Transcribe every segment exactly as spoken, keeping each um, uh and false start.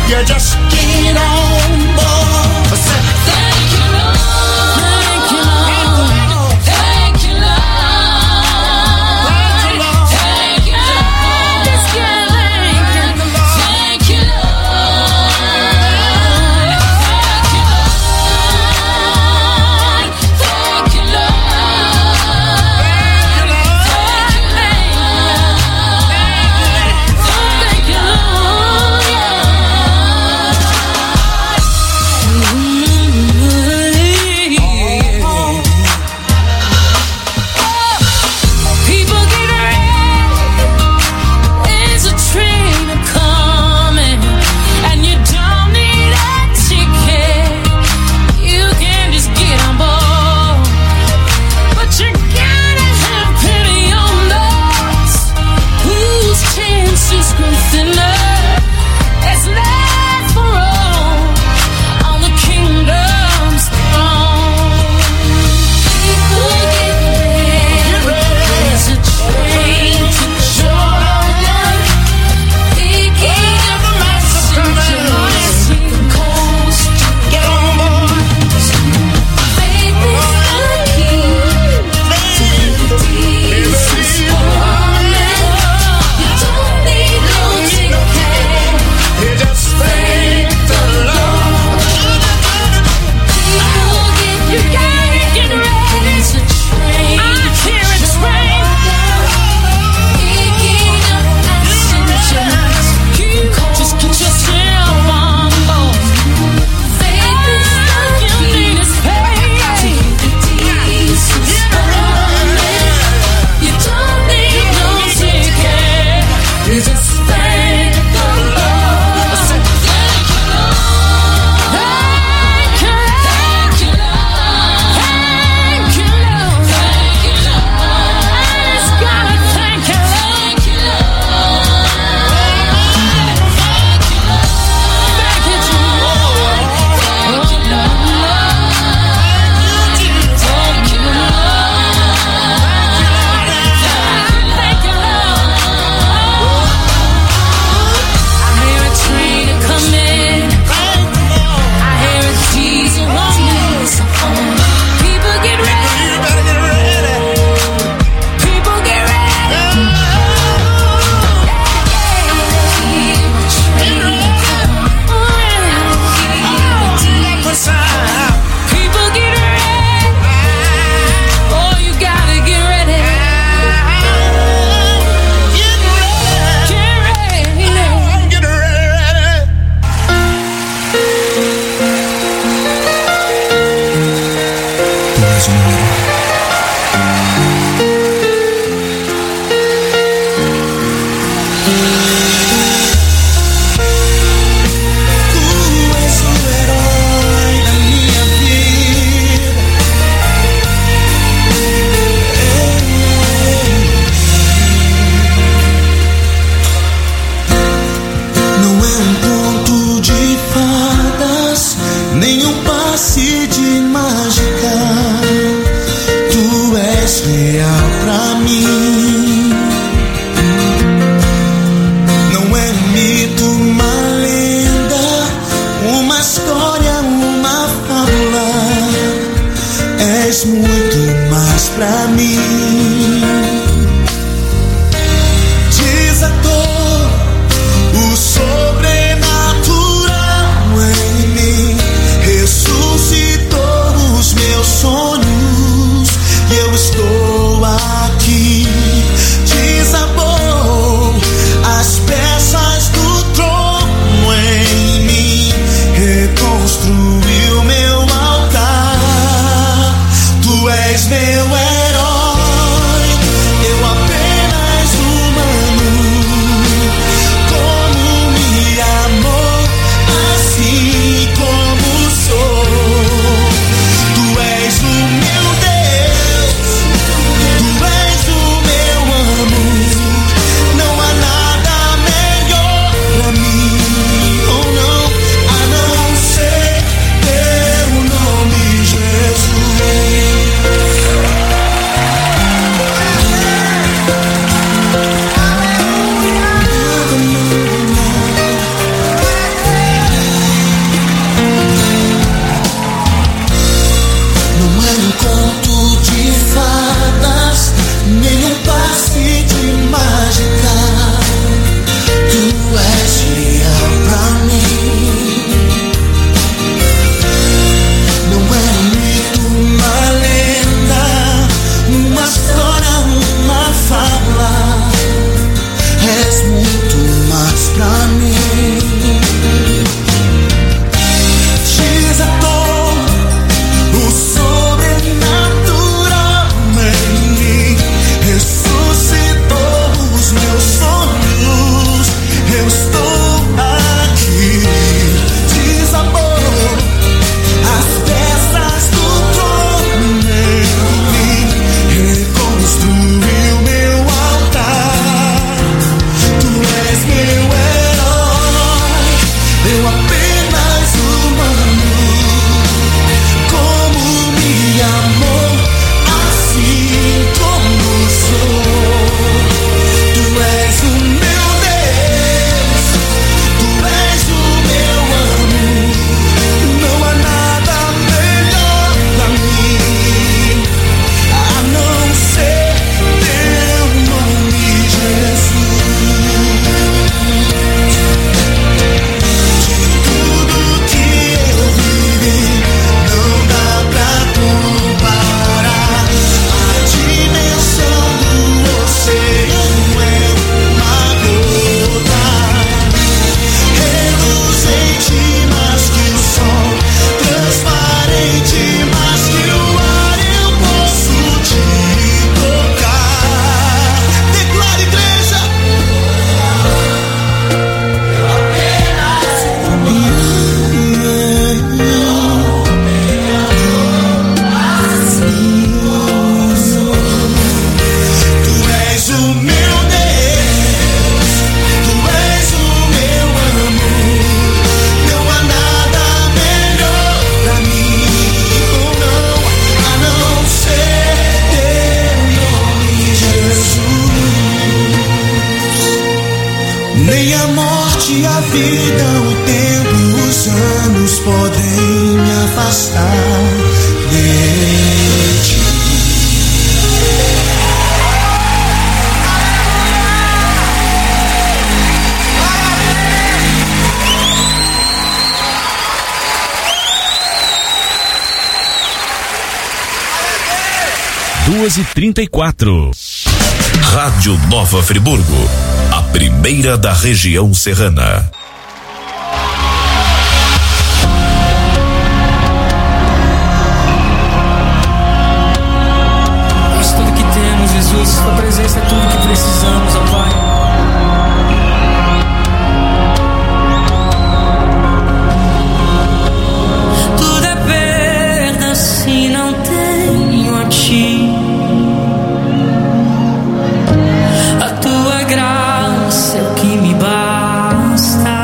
You just get on board. Say, thank you, Lord. Thank you, Lord. Thank you, Lord. Thank you, Lord. Thank you, Lord. Thank you, Lord. Thank you, Lord. Thank you, Lord. Thank you, Lord. Nem a morte, a vida, o tempo e os anos podem me afastar de ti. duas e trinta e quatro. Rádio Nova Friburgo, a primeira da região serrana. És tudo que temos, Jesus. Tua presença é tudo que precisamos, ó Pai. Tudo é perda se não tenho a Ti. A Tua graça é o que me basta.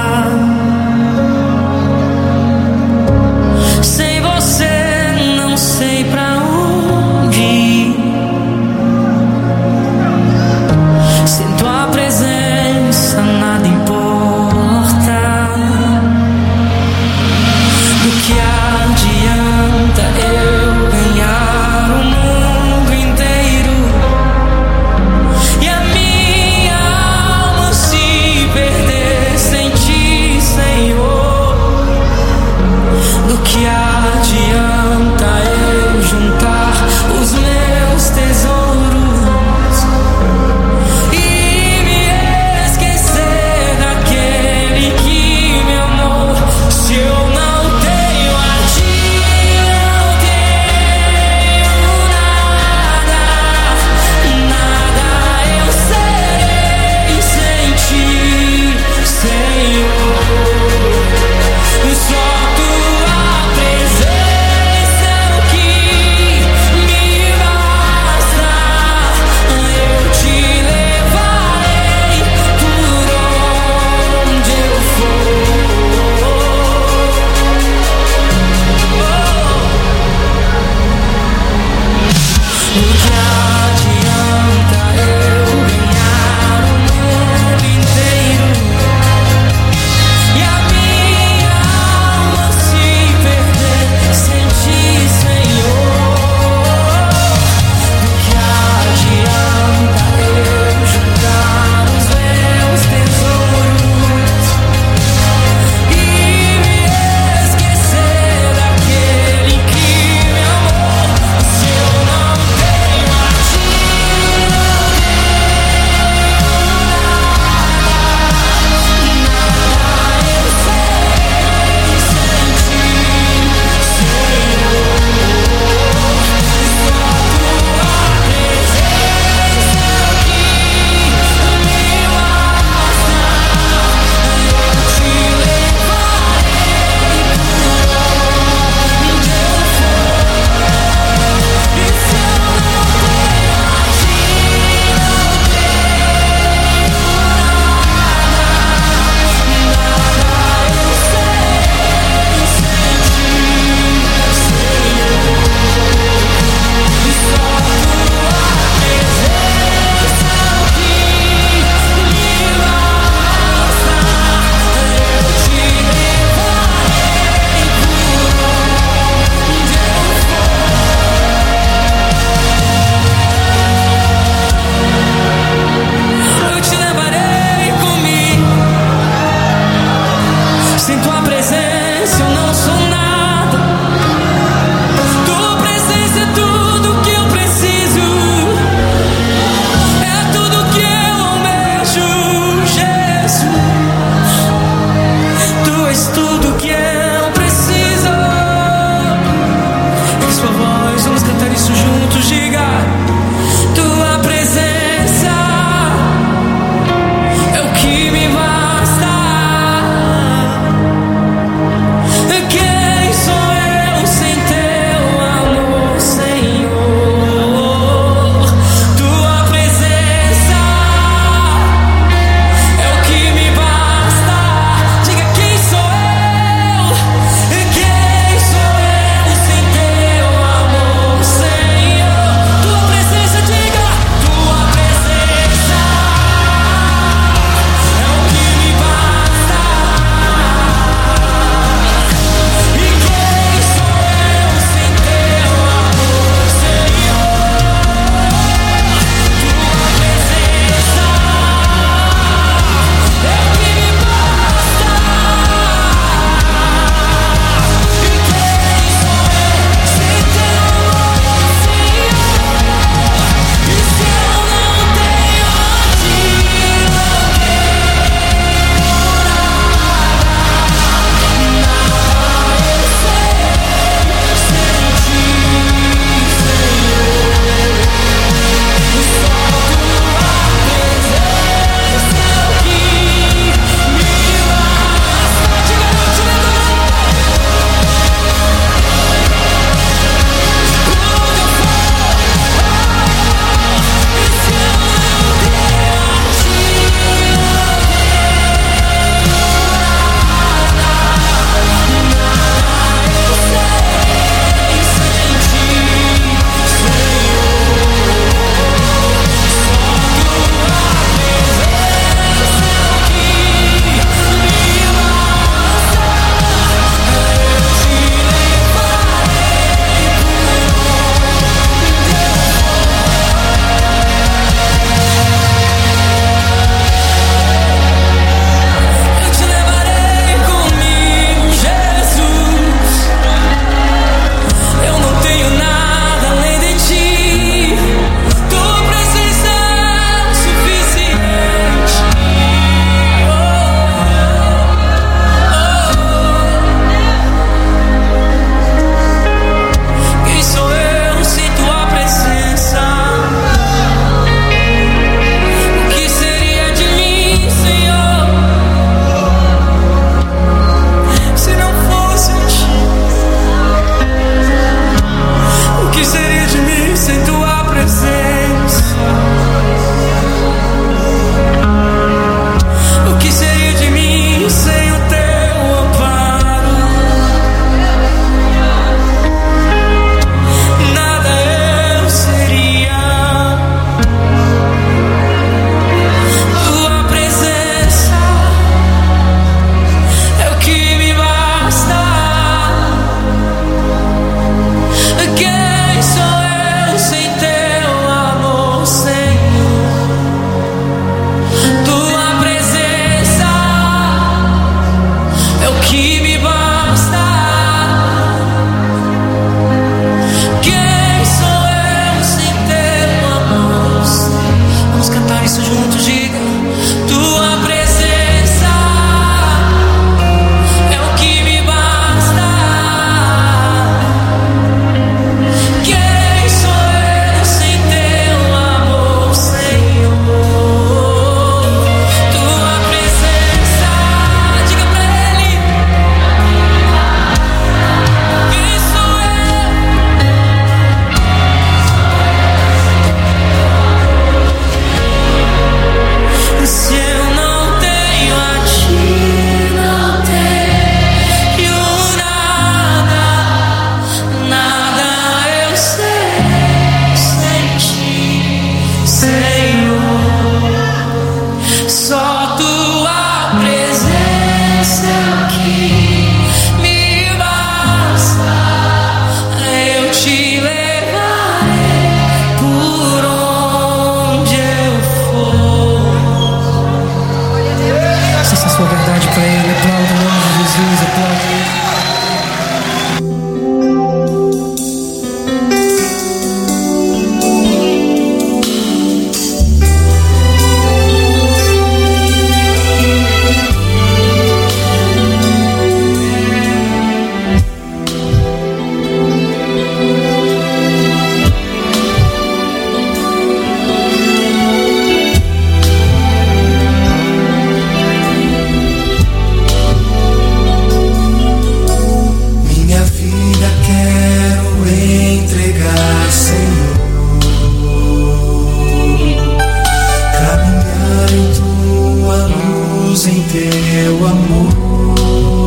teu amor,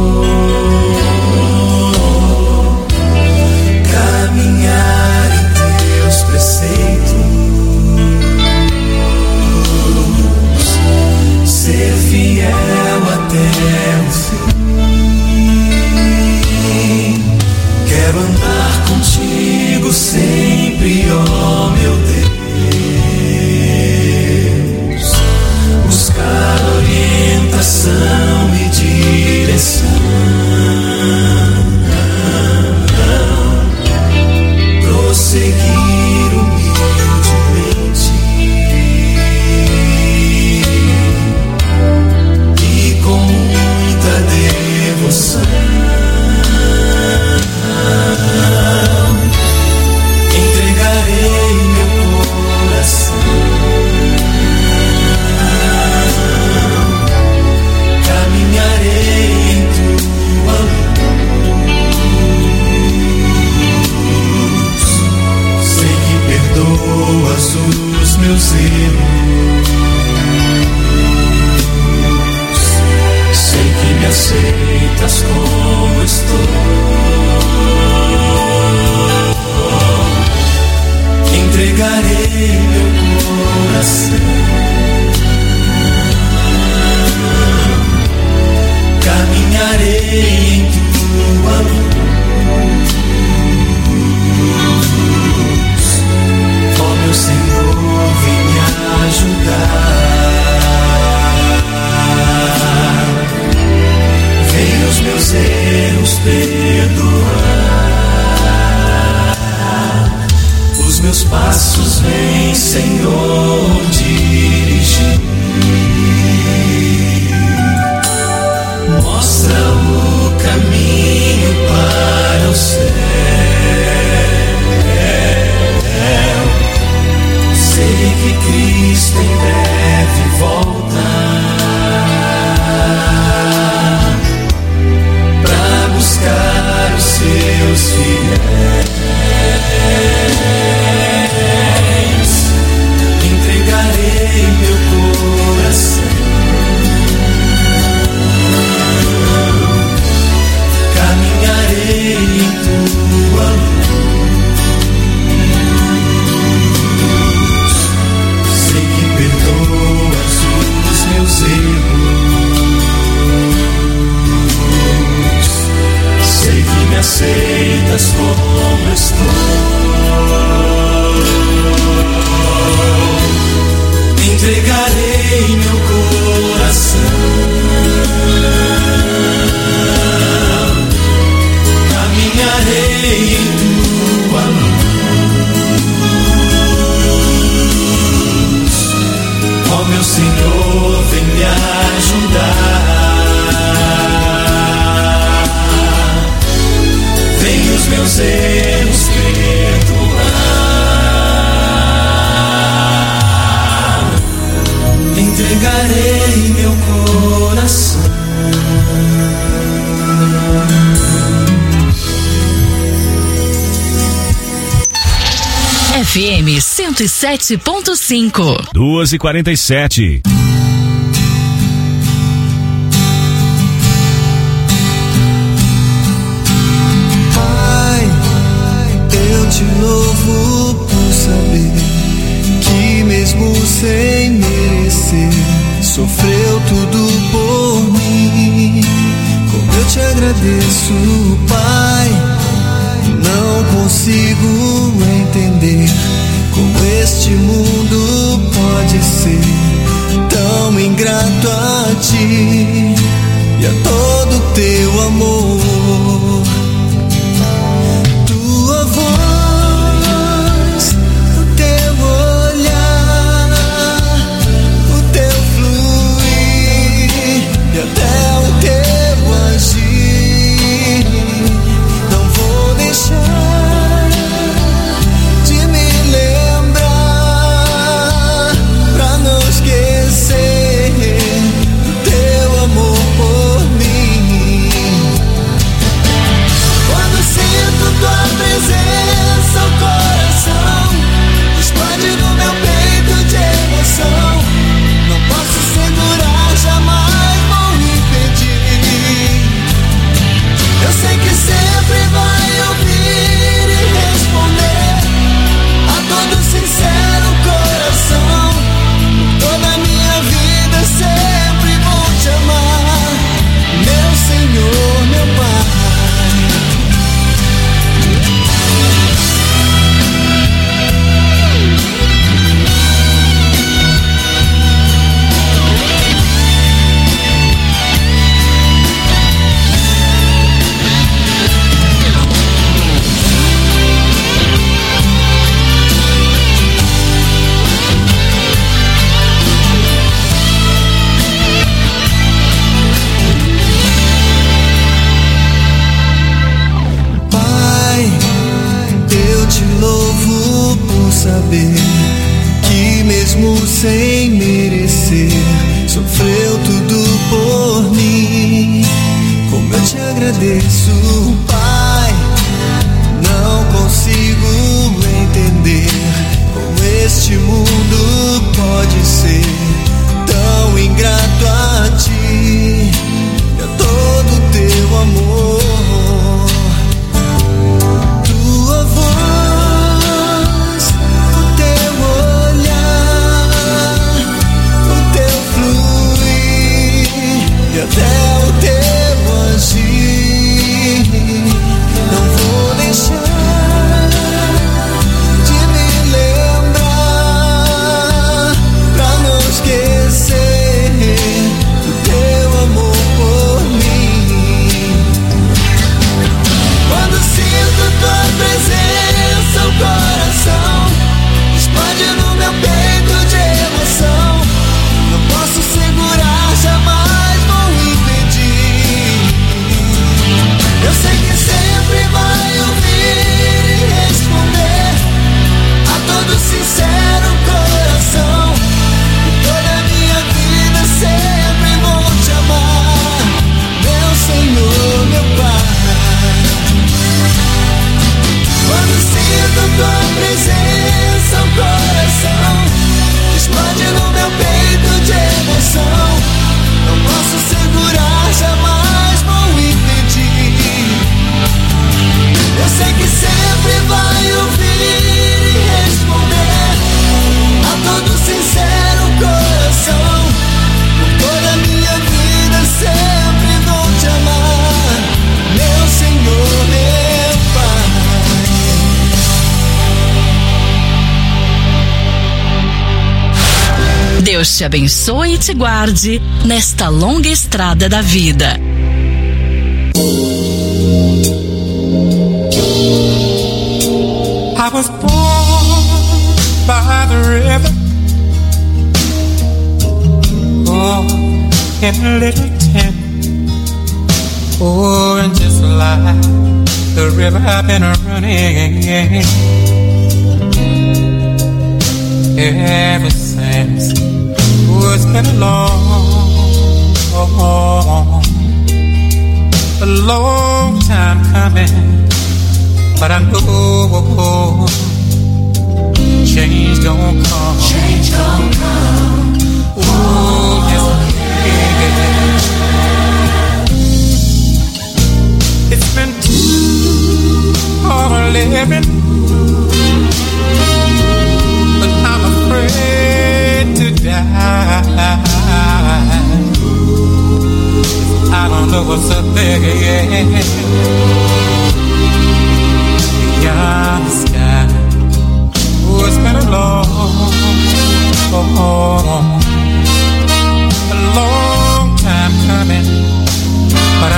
caminhar em teus preceitos, ser fiel até o fim. Quero andar contigo sempre, ó meu Deus, buscar orientação e direção, prosseguir humildemente e com muita devoção entregarei meu coração, caminharei em tua luz. Sei que perdoas os meus erros, sei que me aceitas como estou. Entregarei meu coração, caminharei em tua luz. Ó meu Senhor, vem me ajudar, vem os meus erros perdoar, os meus passos vem, Senhor, dirigir. Mostra o caminho para o céu. Sei que Cristo em breve volta pra buscar os seus fiéis. Entregarei meu coração, caminharei em tua luz. Sei que perdoas os meus erros, sei que me aceitas como estou. Entregarei meu coração, caminharei em tua luz. Ó meu Senhor, vem me ajudar, vem os meus erros perdoar. Entregarei meu coração. F M cento e sete ponto cinco. duas e quarenta e sete. Pai, eu te louvo por saber que mesmo sem merecer sofreu tudo por mim. Como eu te agradeço, Pai, não consigo entender como este mundo pode ser tão ingrato a ti e a todo teu amor. Tua voz, o teu olhar, o teu fluir e até o teu agir. Não vou deixar de me lembrar pra não esquecer do teu amor por mim. saber que mesmo sem merecer, sofreu tudo por mim. Como eu te agradeço, Pai, não consigo entender como este mundo pode ser tão ingrato a ti e a todo teu amor. Tua voz, o teu olhar, o teu fluir e até o teu agir. Não vou deixar de me lembrar pra não esquecer do teu amor por mim. Quando sinto tua presença, o coração explode no meu peito de emoção. Não posso segurar, jamais vou impedir. Eu sei que sempre vai ouvir e responder a todo sincero coração. E toda a minha vida sempre vou te amar, meu Senhor, meu Pai. Quando sinto tua presença, o coração explode no meu peito de emoção. Não posso segurar, jamais vou impedir. Eu sei que sempre vai ouvir e responder a todo sincero coração. Por toda a minha vida sempre vou te amar, meu Senhor, meu Pai. Deus te abençoe e te guarde nesta longa estrada da vida. I was born by the river, oh, in a little tent, oh, and just like the river I've been running ever since. Oh, it's been a long, a long time coming. But I know change gon' come. Change gon' come. Oh, yes, yeah. It's been too hard living, but I'm afraid to die. I don't know what's up there beyond the sky. Oh, it's been a long, long, a long time coming. But I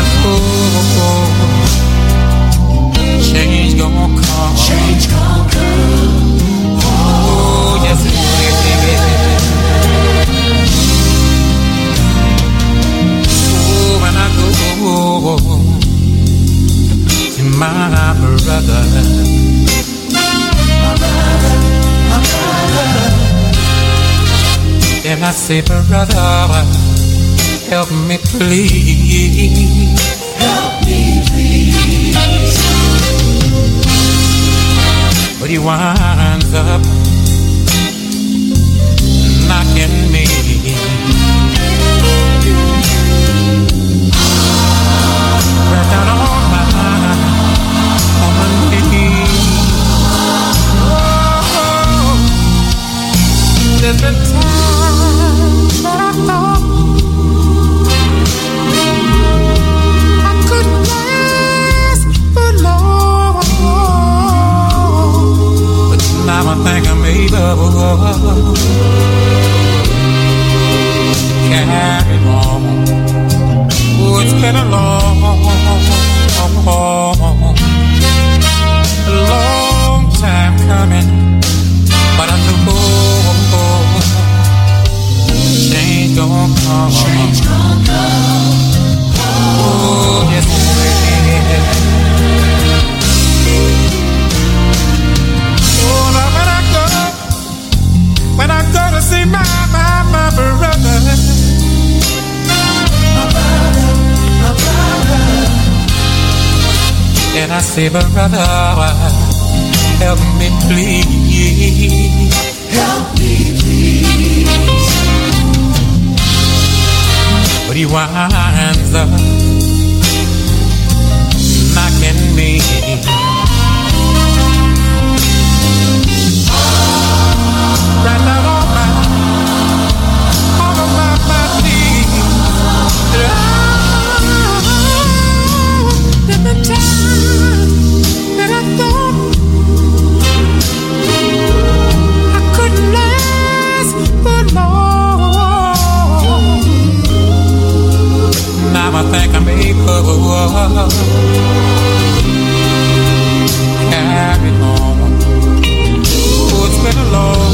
know change gon' come. Change gon' come. Oh, yes it will. Oh, when I go to my brother, my brother, my brother, and I say, brother, help me please, help me please. But he winds up knocking me right down on my on my knees. Oh, there's been times that I thought I couldn't last for long, but now I think I'm able to carry on. Oh, it's been a long, a long time coming, but I know change gon' come. Change gon' come. Oh, yes, it will. Oh, now when I go Can I say, brother, help me please? Help me please. But he winds up knocking me. Right down on my, all of my, my knees. Oh, at the time that I thought I couldn't last but long. Now I think I'm able to carry on. It's been a long,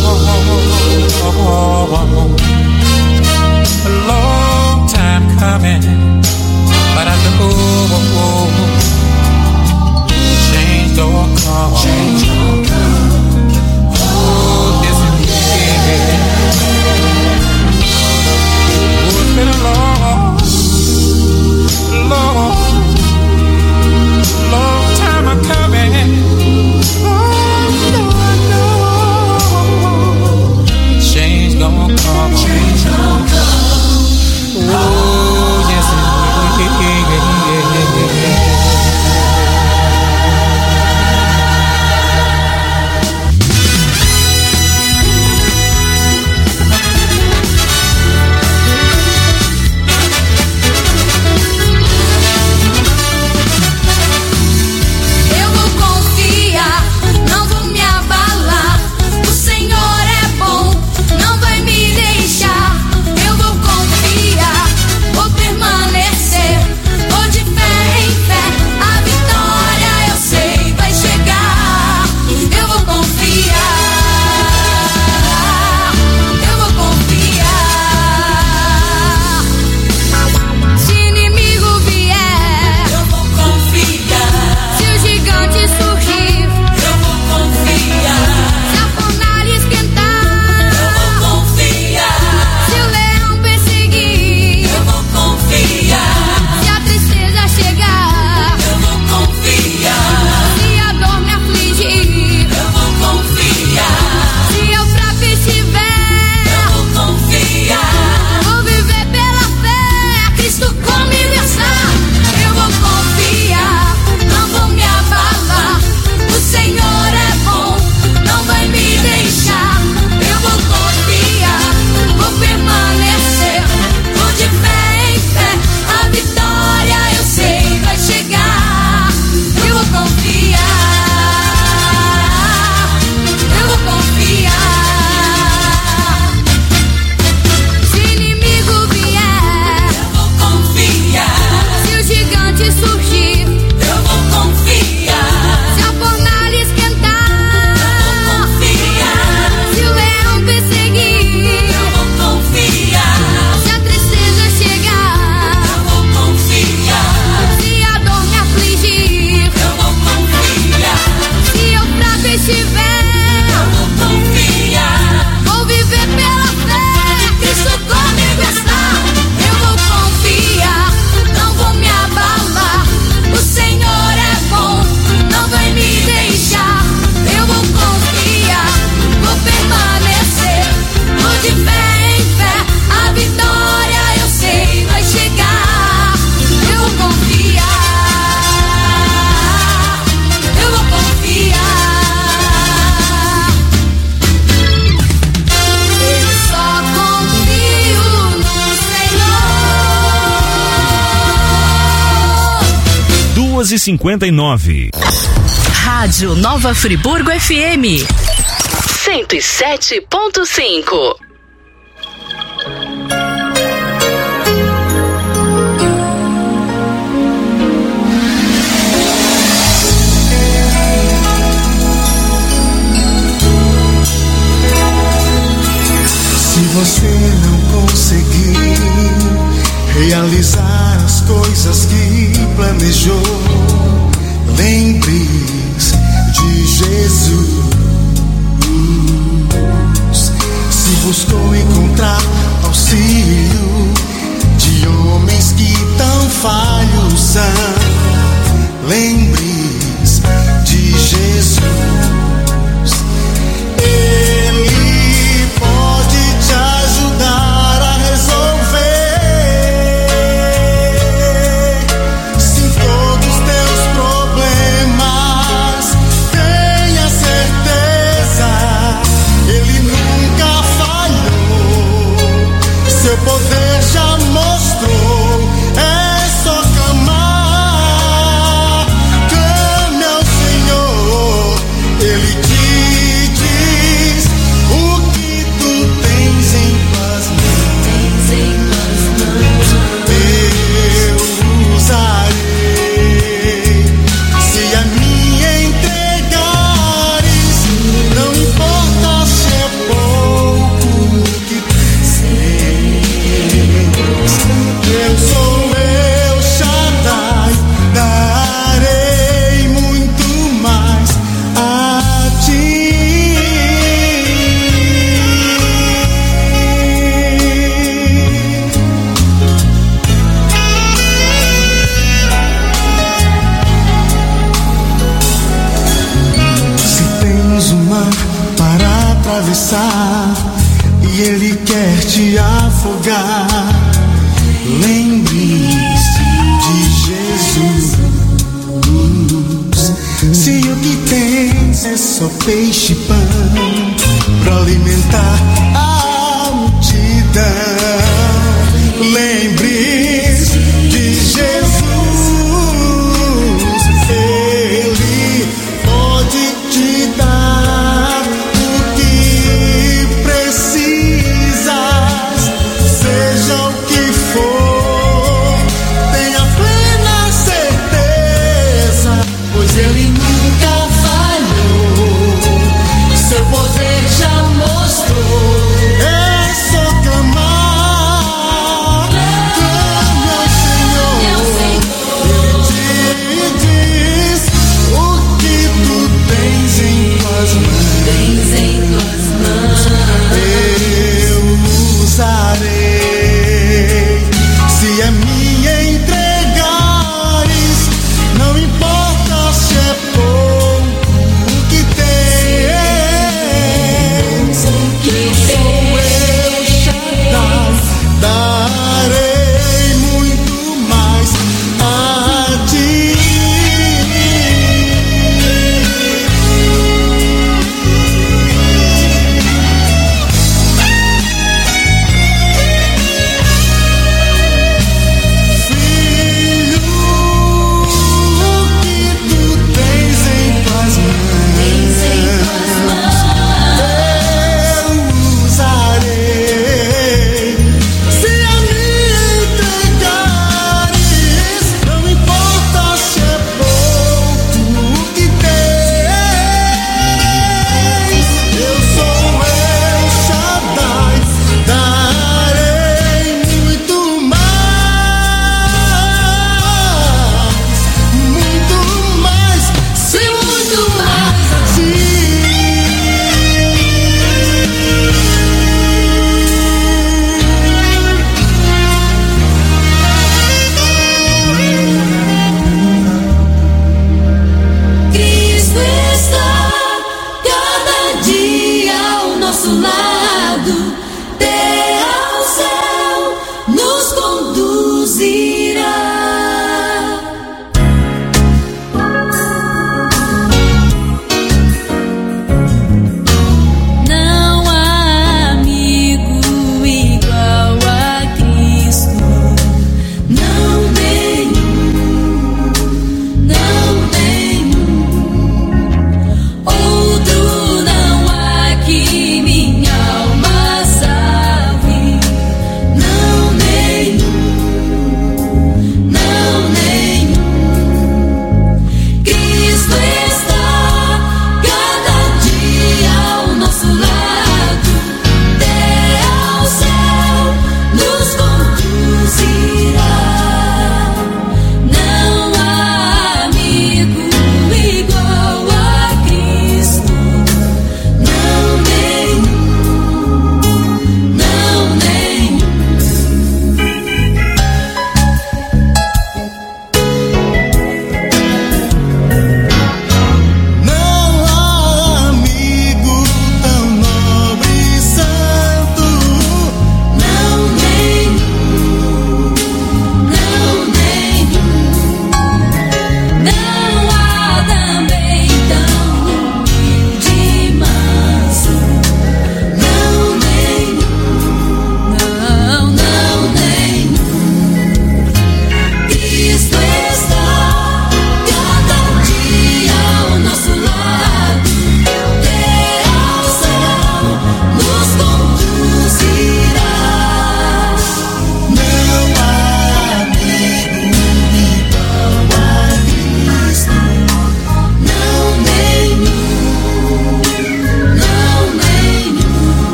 a long time coming, but I know change don't come. Change don't come. Oh, this is it. Oh, it's been a long, long, long time coming. Oh, no, no. Change don't come. Change don't come. Oh, yes, it Eu vou confiar, não vou me abalar. O Senhor é bom, não vai me deixar. Eu vou confiar, vou permanecer. Vou de fé em fé, a vitória eu sei vai chegar. Eu vou confiar, eu vou confiar. Se inimigo vier, eu vou confiar. Se o gigante surgir, eu vou confiar. Se a fornalha esquentar, eu vou confiar. Se o leão perseguir, eu vou confiar. Se a tristeza chegar, eu vou confiar. Se a dor me afligir, eu vou confiar. Se eu fraco estiver, eu vou confiar. Vou viver pela fé, Cristo comigo está. Eu vou confiar, não vou me abalar. O Senhor é bom, não vai me deixar. Eu vou confiar, vou permanecer. Vou de fé em fé, a vitória eu sei vai chegar. Eu vou confiar, eu vou confiar. Se inimigo vier, eu vou confiar. Se o gigante surgir, eu vou confiar. Se a fornalha esquentar, eu vou confiar. Se o leão perseguir, eu vou confiar. Se a tristeza chegar, eu vou confiar. Se a dor me afligir, eu vou confiar. Se eu fraco estiver, eu vou confiar. Vou viver pela fé, Cristo comigo está. Eu vou confiar, não vou me abalar. O Senhor é bom, não vai me deixar. Eu vou confiar, vou permanecer. Vou de fé em fé, a vitória eu sei vai chegar. Eu vou confiar, eu vou confiar. Eu só confio no Senhor. duas e cinquenta e nove. Rádio Nova Friburgo F M cento e sete ponto cinco. Se você não conseguir realizar as coisas que planejou, lembre-se de Jesus. Se buscou encontrar auxílio de homens que tão falhos são, lembre atravessar e Ele quer te afogar. Lembre-se de Jesus. Se o que tens é só peixe e pão pra alimentar a multidão, lembre-se de Jesus. Ele pode te dar o que precisas, seja o que for, tenha plena certeza, pois Ele nunca falhou, seu poder já mostrou.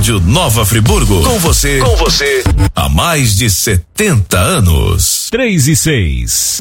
Rádio Nova Friburgo. Com você. Com você. Há mais de setenta anos. Três e seis.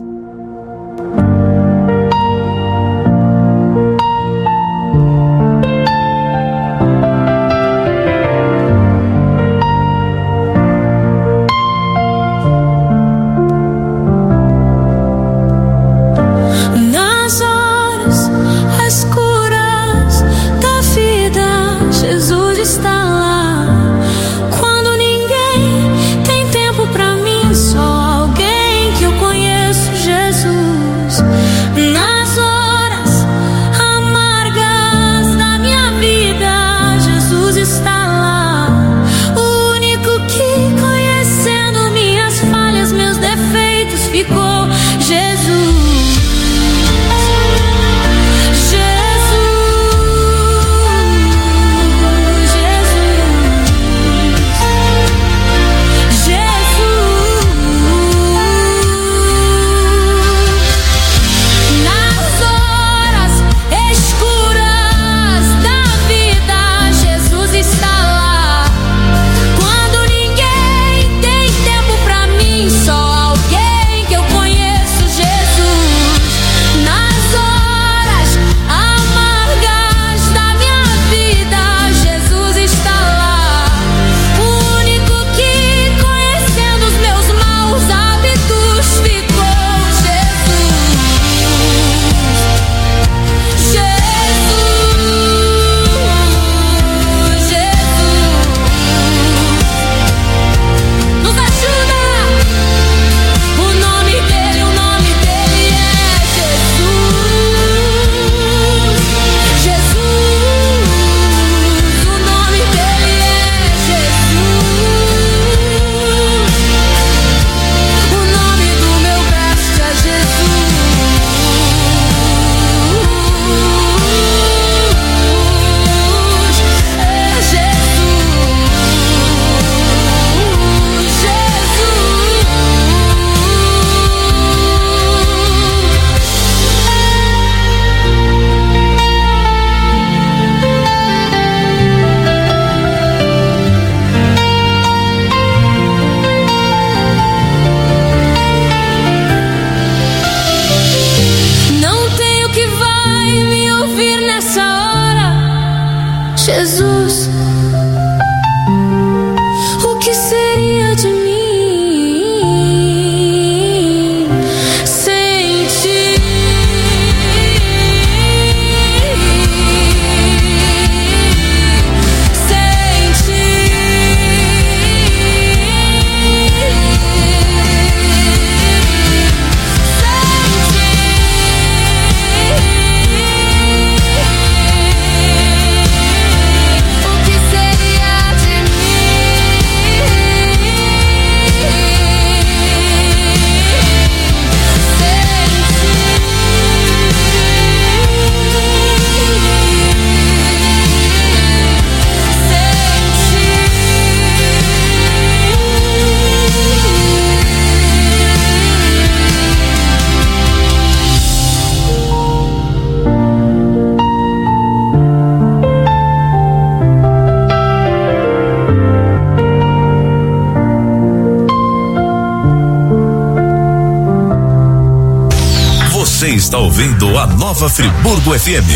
Está ouvindo a Nova Friburgo F M,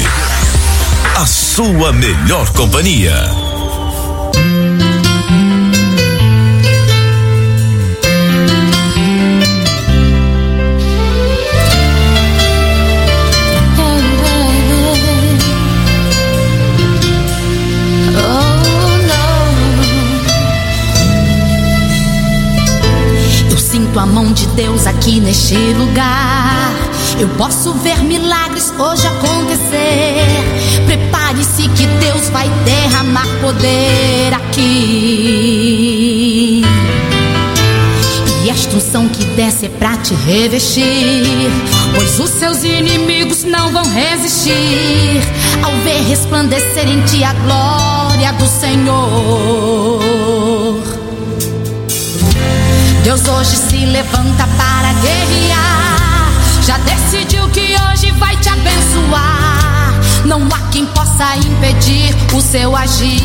a sua melhor companhia. Eu sinto a mão de Deus aqui neste lugar. Eu posso ver milagres hoje acontecer. Prepare-se que Deus vai derramar poder aqui. E esta unção que desce é pra te revestir, pois os seus inimigos não vão resistir ao ver resplandecer em ti a glória do Senhor. Deus hoje se levanta para guerrear. Já decidiu que hoje vai te abençoar. não há quem possa impedir o seu agir.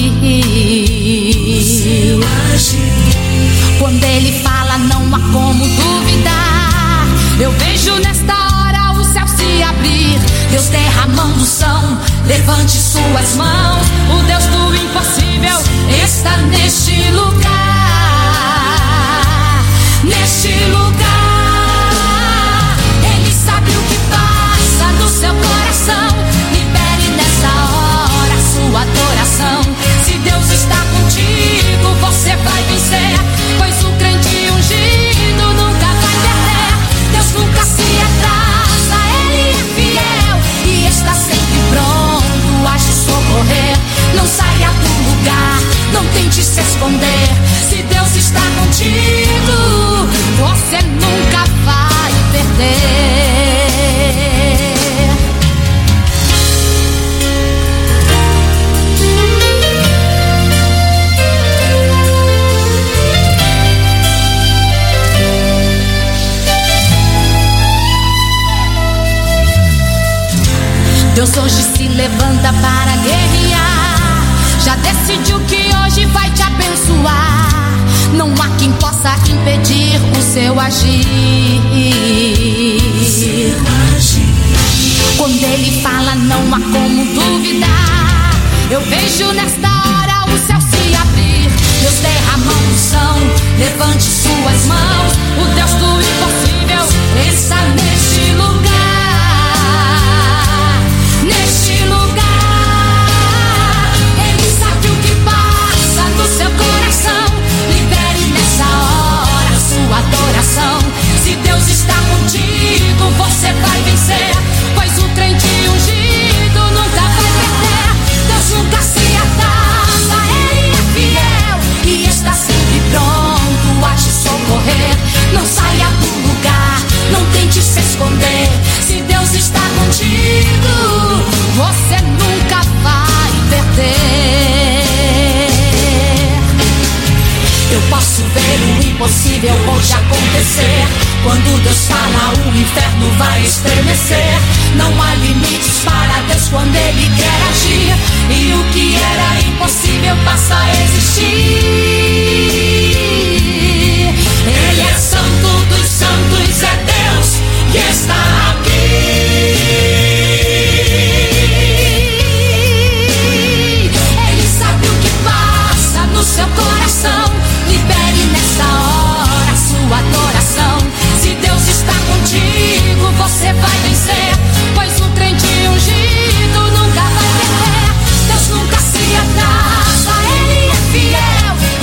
O seu agir. Quando ele fala, não há como duvidar. Eu vejo nesta hora o céu se abrir, Deus derramando unção, levante suas mãos. O Deus do impossível está neste lugar, neste lugar. Ele sabe o que passa no seu coração. Libere nessa hora sua adoração. Se Deus está contigo, você vai vencer, pois o crente ungido nunca vai perder. Deus nunca se atrasa, Ele é fiel e está sempre pronto a te socorrer. Não saia do lugar, não tente se esconder. Se Deus está contigo, você nunca vai perder. Deus hoje se levanta para guerrear, já decidiu que hoje vai te abençoar. Não há quem possa impedir o seu agir. Quando ele fala, não há como duvidar. Eu vejo nesta hora o céu se abrir, Deus derrama unção, levante suas mãos. O Deus do impossível está neste lugar, neste lugar. Ele sabe o que passa no seu coração. Libere nessa hora sua adoração. Se Deus está contigo, você vai vencer, pois o crente ungido nunca vai perder. Deus nunca se atrasa, Ele é fiel e está sempre pronto a te socorrer. Não saia do lugar, não tente se esconder. Se Deus está contigo, você nunca vai perder. Eu posso ver o impossível hoje acontecer. Quando Deus fala, o inferno vai estremecer. Não há limites para Deus quando Ele quer agir, e o que era impossível passa a existir. Ele é santo dos santos, é Deus que está aqui. Ele sabe o que passa no seu coração. Libere nessa hora sua adoração. Se Deus está contigo, você vai vencer, pois o crente ungido nunca vai perder. Deus nunca se atrasa, Ele é fiel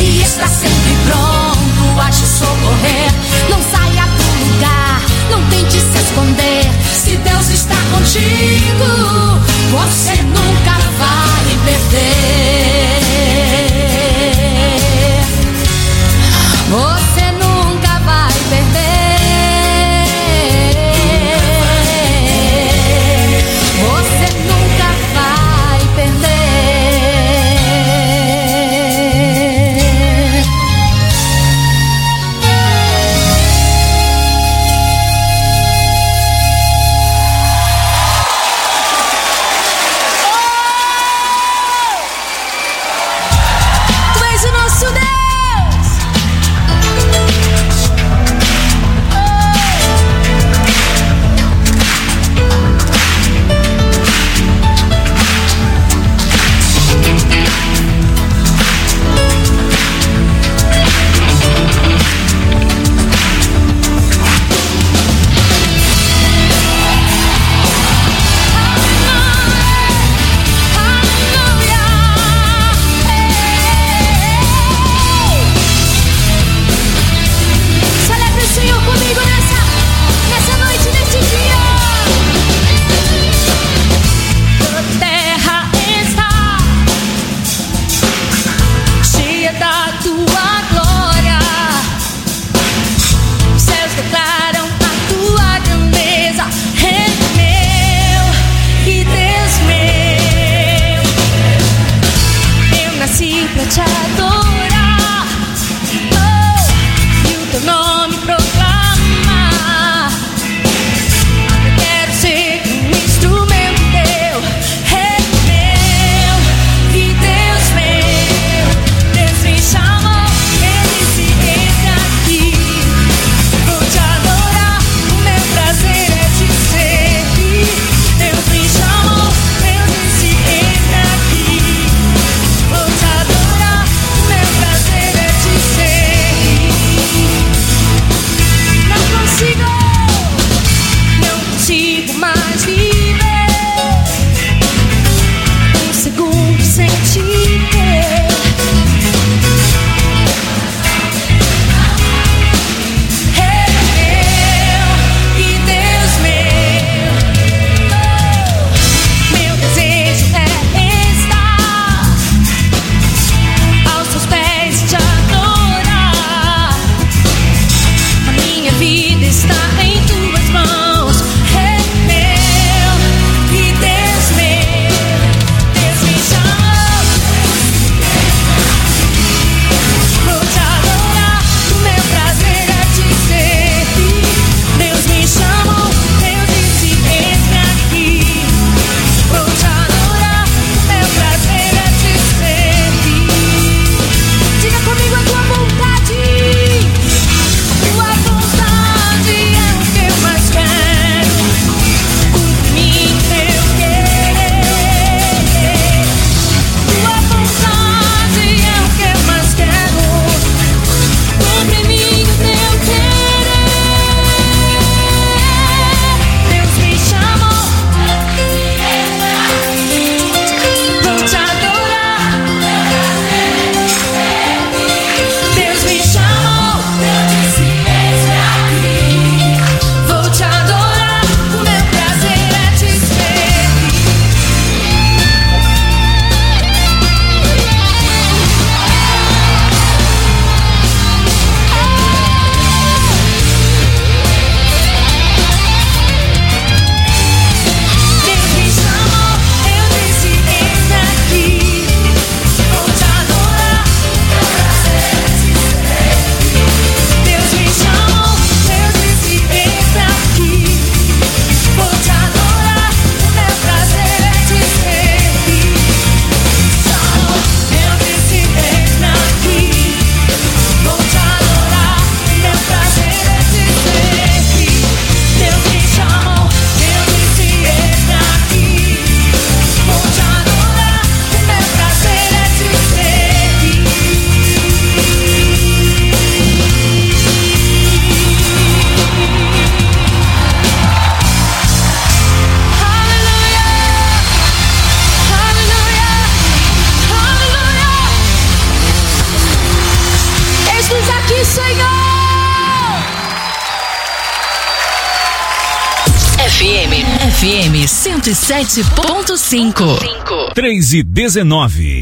M cento e sete ponto cinco. três e dezenove.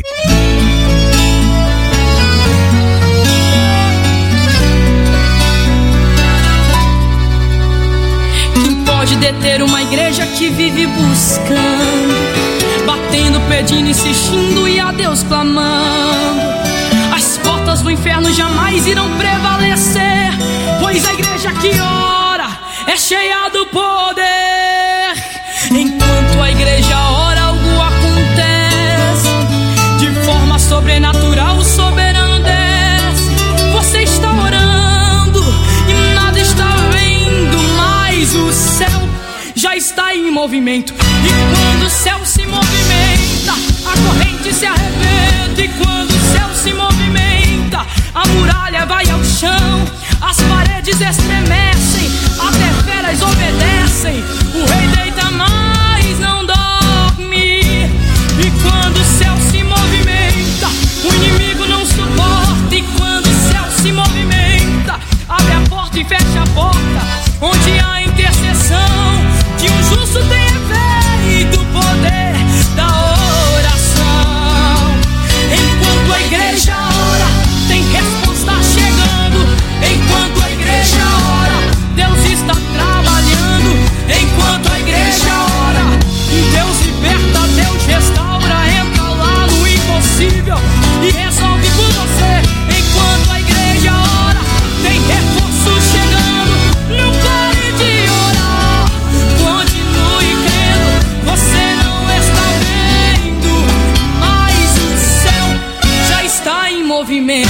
Quem pode deter uma igreja que vive buscando, batendo, pedindo, insistindo e a Deus clamando? As portas do inferno jamais irão prevalecer, pois a igreja que ora é cheia do poder. Enquanto a igreja ora, algo acontece, de forma sobrenatural o soberano desce. Você está orando e nada está vendo, mas o céu já está em movimento. E quando o céu se movimenta, a corrente se arrebenta. E quando o céu se movimenta, a muralha vai ao chão, as paredes estremecem, até feras obedecem. O rei deita, mas não dorme. E quando o céu se movimenta, o inimigo não suporta. E quando o céu se movimenta, abre a porta e fecha a porta. Onde há intercessão de um justo tem efeito, o poder da oração. Enquanto a igreja ora, tem resposta chegando. Enquanto a igreja ora, Deus está trabalhando. Enquanto a igreja ora, Deus liberta, Deus restaura. Entra lá no impossível e resolve por você. Enquanto a igreja ora, tem reforço chegando. Não pare de orar, continue crendo. Você não está vendo, mas o céu já está em movimento.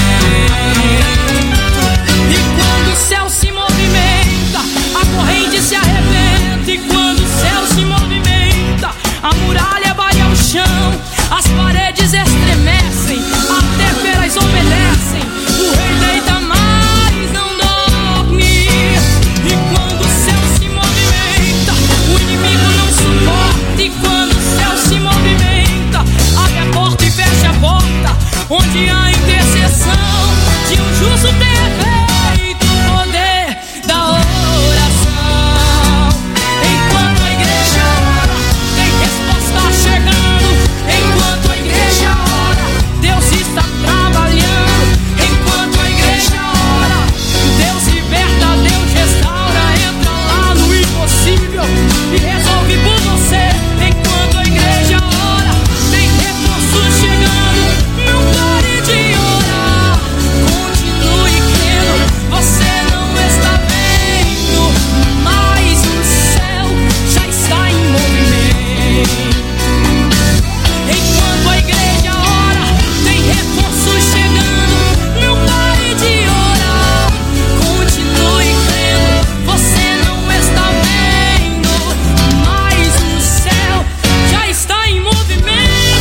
E quando o céu se movimenta, a corrente se arrebenta. E quando o céu se movimenta, a muralha vai ao chão, as paredes estremecem, até feras obedecem. O rei deita, mas não dorme. E quando o céu se movimenta, o inimigo não suporta. E quando o céu se movimenta, abre a porta e fecha a porta. Onde há intercessão de um justo tem efeito, o poder da oração. Enquanto a igreja ora, tem resposta chegando. Enquanto a igreja ora, Deus está trabalhando. Enquanto a igreja ora, Deus liberta, Deus restaura. Entra lá no impossível e resolve por você. Enquanto a igreja ora, tem recursos chegando. Não pare de orar, continue crendo. Você não está vendo, mas o céu já está em movimento. Enquanto a igreja ora, tem reforços chegando. Não pare de orar, continue crendo. Você não está vendo, mas o céu já está em movimento.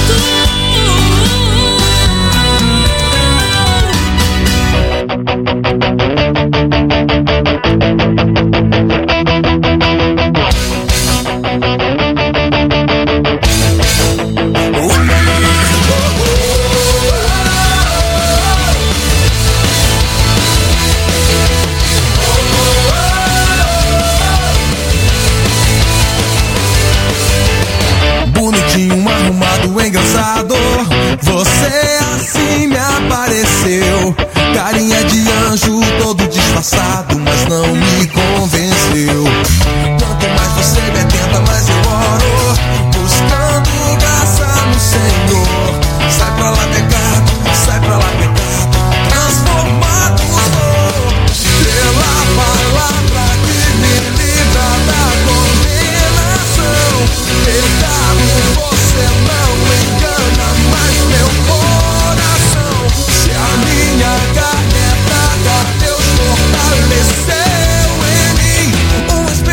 Bonitinho, arrumado, engraçado. Você assim me apareceu. Carinha de anjo, todo disfarçado, mas não me convenceu. Quanto mais você me atenta, mais eu oro, buscando graça no Senhor. Sai pra lá pecado, sai pra lá pecado, transformado sou pela palavra que me livra da condenação. Pecado, você não engana mais meu coração. Se a minha carne é fraca, Deus fortaleceu em mim um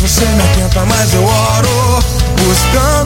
você me atenta, mas eu oro buscando